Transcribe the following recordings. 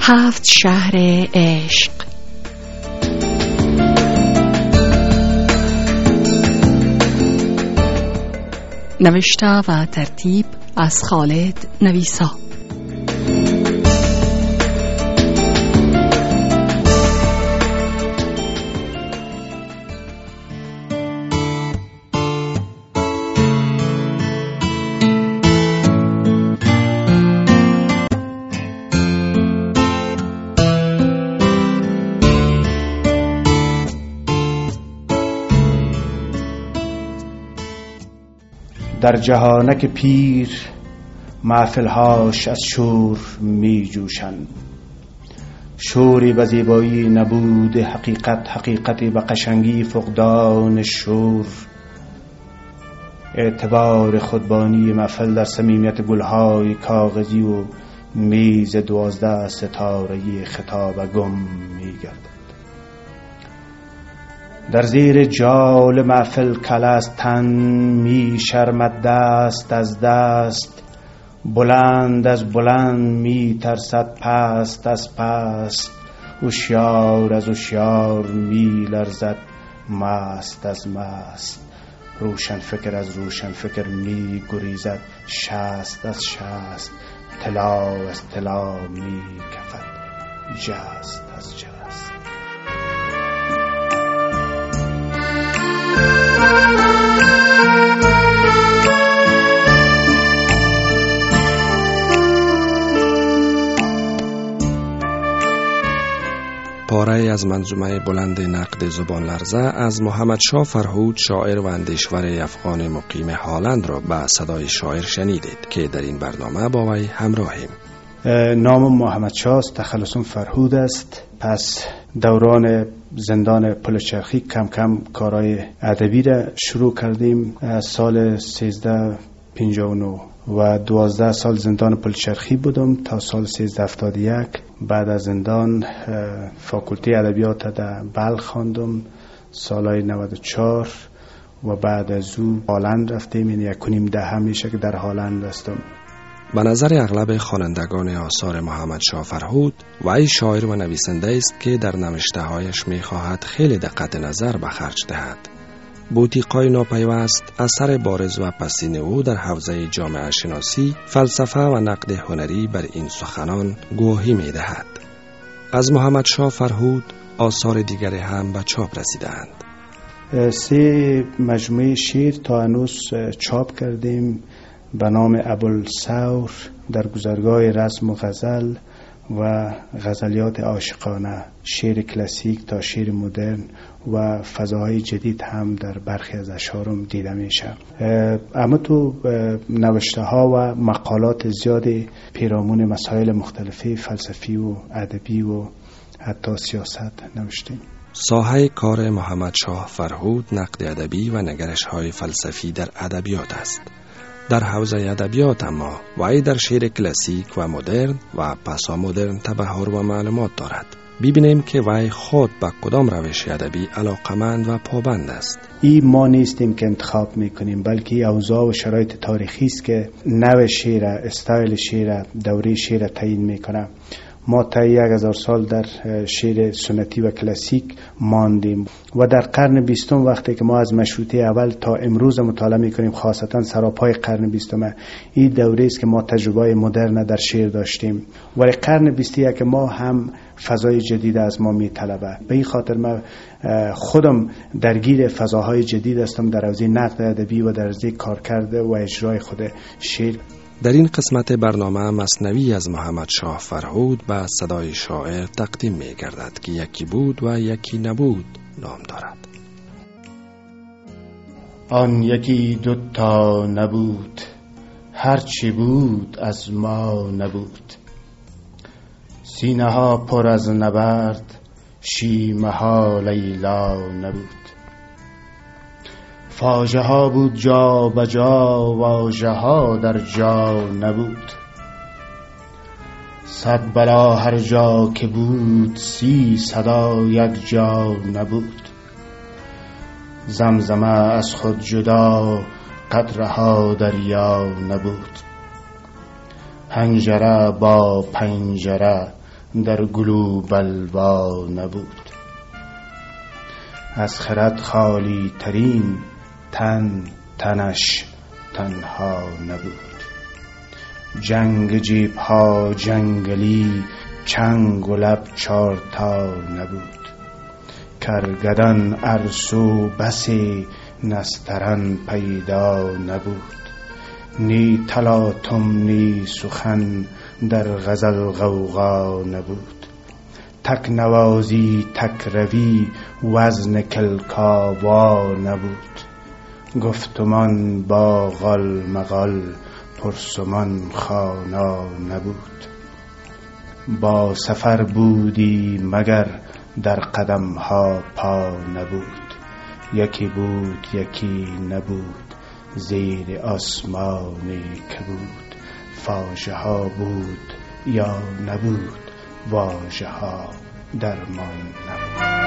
7 شهر عشق. نوشته و ترتیب از خالد نویسا. در جهانک پیر محفلهاش از شور می جوشند. شوری به زیبایی نبود حقیقت، حقیقتی به قشنگی فقدان شور. اعتبار خودبانی محفل در صمیمیت گلهای کاغذی و میز 12 ستاره‌ای خطاب گم می گردد. در زیر جال محفل کلستن می شرمد دست از دست، بلند از بلند می ترسد پست از پست، هوشیار از هوشیار می لرزد مست از مست، روشن فکر از روشن فکر می گریزد شست از شست، طلا از طلا می کفد جست از جست. پاره از منظومه بلند نقد زبان لرزه از محمد شاه فرهود، شاعر و اندیشور افغان مقیم هالند را به صدای شاعر شنیدید که در این برنامه با وی همراهیم. نام محمد شاه است، تخلصم فرهود است. پس دوران زندان پلچرخی کم کم کارهای ادبی را شروع کردیم. سال 1359 و 12 سال زندان پلچرخی بودم تا سال 1371. بعد از زندان فاکولته ادبیات در بلخ خواندم سالهای 94 و بعد از او هالند رفتیم. یعنی 1.5 دهه میشه که در هالند هستم. به نظر اغلب خوانندگان آثار محمد شاه فرهود، وی شاعر و نویسنده است که در نوشته‌هایش می‌خواهد خیلی دقت نظر به خرج دهد. بوتیقای ناپیوست اثر بارز و پسین او در حوزه جامعه شناسی، فلسفه و نقد هنری بر این سخنان گواهی می‌دهد. از محمد شاه فرهود آثار دیگری هم به چاپ رسیدند. 3 مجموعه شعر تا هنوز چاپ کردیم به نام ابوالثور، در گذرگاه رسم و غزل و غزلیات عاشقانه، شعر کلاسیک تا شعر مدرن و فضاهای جدید هم در برخی از اشعارم دیده میشه. اما تو نوشته ها و مقالات زیادی پیرامون مسائل مختلفی فلسفی و ادبی و حتی سیاست نوشتیم. ساحه کار محمد شاه فرهود نقد ادبی و نگرش های فلسفی در ادبیات است. در حوزه ادبیات اما وی در شعر کلاسیک و مدرن و پسا مدرن تبحر و معلومات دارد. ببینیم که وی خود به کدام روش ادبی علاقمند و پابند است. این ما نیستیم که انتخاب میکنیم، بلکه اوضاع و شرایط تاریخی است که نوع شعر، استایل شعر، دوره شعر تعیین میکنه. ما تا 1000 سال در شعر سنتی و کلاسیک ماندیم و در قرن 20 وقتی که ما از مشروطه اول تا امروز مطالعه میکنیم، خاصتا سراپای قرن 20 این دوره است که ما تجربه مدرن در شعر داشتیم، ولی قرن 21 ما هم فضای جدید از ما میطلبه. به این خاطر من خودم درگیر فضاهای جدید هستم در حوزه نقد ادبی و در حوزه کارکرد و اجرای خود شعر. در این قسمت برنامه مثنوی از محمد شاه فرهود به صدای شاعر تقدیم می گردد که یکی بود و یکی نبود نام دارد. آن یکی 2 نبود، هرچی بود از ما نبود. سینه ها پر از نبرد، شیمه ها لیلا نبود. فاژه ها بود جا بجا، واژه ها در جا نبود. 100 بلا هر جا که بود، 30 صدا یک جا نبود. زمزمه از خود جدا، قطره ها دریا نبود. پنجره با پنجره، در گلو بلوا نبود. از خرد خالی ترین تنش تنها نبود. جنگ جیب ها جنگلی چنگ و لب چارتا نبود. کرگدن ارسو بسی نسترن پیدا نبود. نی تلاطم نی سخن در غزل غوغا نبود. تک نوازی تک روی وزن کلکاوا نبود. گفتمان با غل مغل پرسمان خوانا نبود. با سفر بودی مگر در قدم ها پا نبود. یکی بود یکی نبود زیر آسمانی که بود. فاژه ها بود یا نبود واژه ها درمان نبود.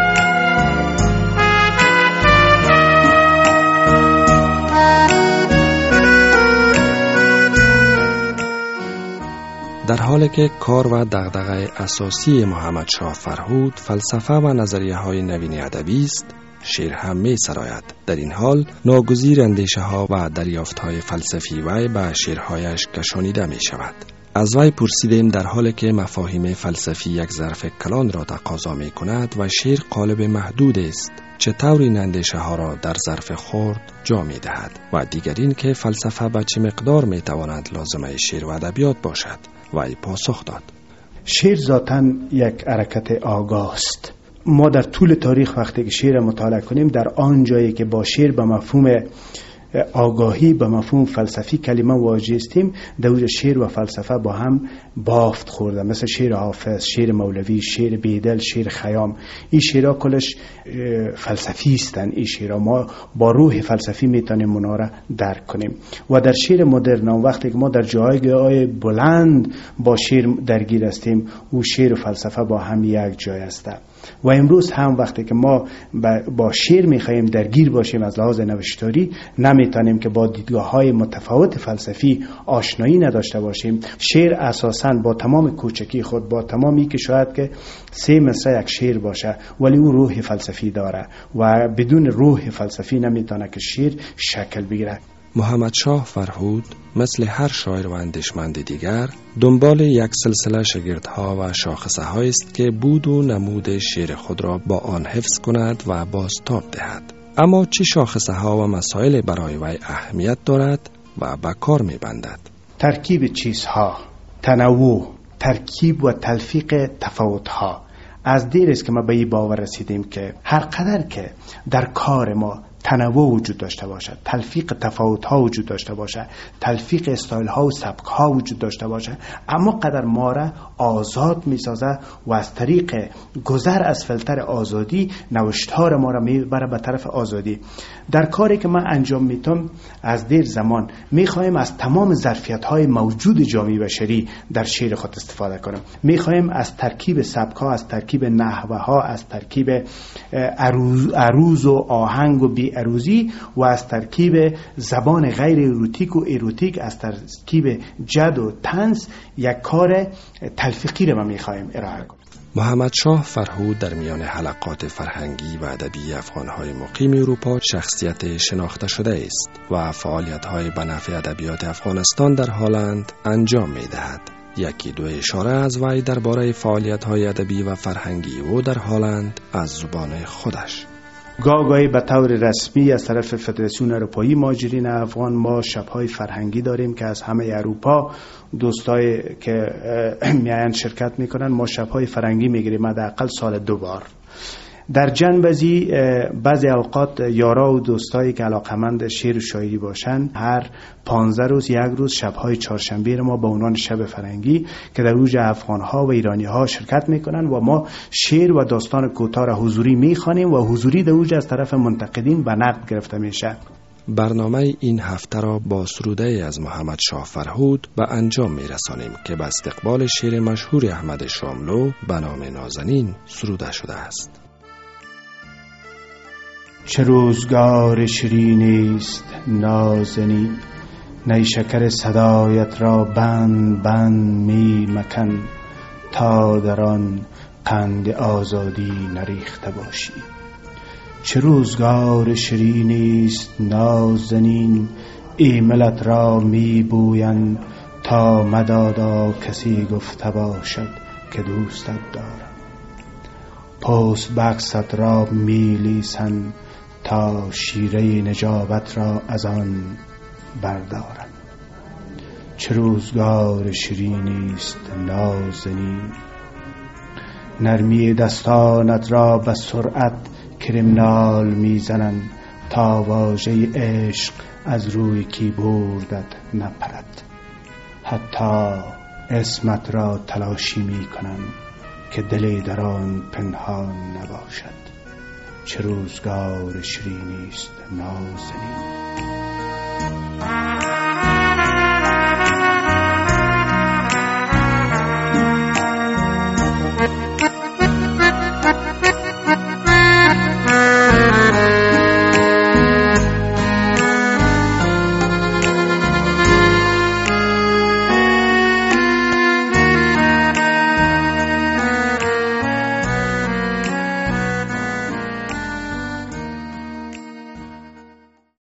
در حالی که کار و دغدغه اساسی محمد شاه فرهود فلسفه و نظریه های نوین ادبی است، شعر هم می سراید. در این حال ناگزیر اندیشه ها و دریافت های فلسفی وی به شعرهایش کشانیده می شود. از وی پرسیدیم در حالی که مفاهیم فلسفی یک ظرف کلان را تقاضا می کند و شعر قالب محدود است، چطور این اندیشه ها را در ظرف خرد جا می دهد و دیگر این که فلسفه به چه مقدار می تواند لازمه شعر و ادبیات باشد. وی پاسخ داد: شعر ذاتاً یک حرکت آگاه است. ما در طول تاریخ وقتی که شعر مطالعه کنیم، در آن جایی که با شعر به مفهوم آگاهی به مفهوم فلسفی کلمه واجه استیم، در اونجا شعر و فلسفه با هم بافت خورده. مثل شعر حافظ، شعر مولوی، شعر بیدل، شعر خیام. این شعرها کلش فلسفی هستند. این شعرها ما با روح فلسفی میتونیم اونا را درک کنیم. و در شعر مدرن وقتی که ما در جایگاه بلند با شعر درگیر هستیم، او شعر و فلسفه با هم یک جای هستند. و امروز هم وقتی که ما با شعر میخوایم درگیر باشیم از لحاظ نوشتاری، نمیتونیم که با دیدگاه‌های متفاوت فلسفی آشنایی نداشته باشیم. شعر اساساً با تمام کوچکی خود، با تمامی که شاید که 3 مصرع یک شعر باشه، ولی او روح فلسفی داره و بدون روح فلسفی نمیتونه که شعر شکل بگیره. محمد شاه فرهود مثل هر شاعر و اندیشمند دیگر دنبال یک سلسله شگردها و شاخصه هایی است که بود و نمود شعر خود را با آن حفظ کند و بازتاب دهد. اما چه شاخصه ها و مسائل برای وی اهمیت دارد و به کار می بندد؟ ترکیب چیزها، تنوع، ترکیب و تلفیق تفاوتها. از دیر است که ما به این باور رسیدیم که هر قدر که در کار ما تنوع وجود داشته باشد، تلفیق تفاوت ها وجود داشته باشد، تلفیق استایل ها و سبک ها وجود داشته باشد، اما قدر ما را آزاد می سازه و از طریق گذر از فلتر آزادی نوشتار ما را می بره به طرف آزادی. در کاری که من انجام میتم از دیر زمان می خواهیم از تمام ظرفیت های موجود جامعه بشری در شعر خود استفاده کنم. می خواهیم از ترکیب سبک ها، از ترکیب نحوه ها، از ترکیب عروض و آهنگ و بی عروضی و از ترکیب زبان غیر اروتیک و اروتیک، از ترکیب جد و طنز یک کار تلفیقی را ما می‌خوایم ارائه کنیم. محمد شاه فرهود در میان حلقات فرهنگی و ادبی افغان‌های مقیم اروپا شخصیت شناخته شده است و فعالیت‌های به نفع ادبیات افغانستان در هلند انجام می‌دهد. یکی دو اشاره از وی درباره فعالیت‌های ادبی و فرهنگی او در هلند از زبان خودش: گاهی به طور رسمی از طرف فدراسیون اروپایی مهاجرین افغان ما شب‌های فرهنگی داریم که از همه اروپا دوستای که میان شرکت میکنن. ما شب‌های فرهنگی میگیریم حداقل سال 2 بار. در جنبزی بعضی اوقات یارا و دوستایی که علاقمند شعر و شاعری باشن هر 15 روز یک روز شب‌های چهارشنبه ما به عنوان شب فرهنگی که در اوج افغان‌ها و ایرانی‌ها شرکت میکنن و ما شعر و داستان کوتاه را حضوری میخوانیم و حضوری در اوج از طرف منتقدین به نقد گرفته میشه. برنامه این هفته را با سروده از محمد شاه فرهود به انجام میرسانیم که به استقبال شعر مشهور احمد شاملو به نام نازنین سروده شده است. چه روزگار شیرینیست نازنین، نیشکر صدایت را بند بند می مکن. تا در آن قند آزادی نریخته باشی. چه روزگار شیرینی است نازنین، ایملت را می بویند تا مدادا کسی گفته باشد که دوستت دارم. پوست بکست را می لیسند تا شیره نجابت را از آن بردارم. چه روزگار شیرینی است نازنین، نرمی دستانت را به سرعت کریمنال میزنند تا واژه عشق از روی کیبوردت نپرد. حتی اسمت را تلاشی میکنند که دلی در آن پنهان نباشد. چه روزگار شیرینی است نازنین.